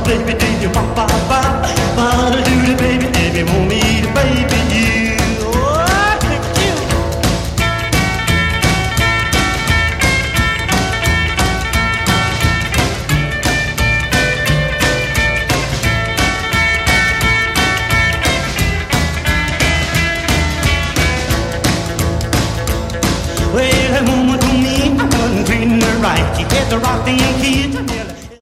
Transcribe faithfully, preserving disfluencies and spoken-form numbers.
baby, do you ba ba ba? Ba do do baby, if you want me to baby you. Oh, I pick you. Well, that woman told me I wasn't treating her right. She had the rocking key to me.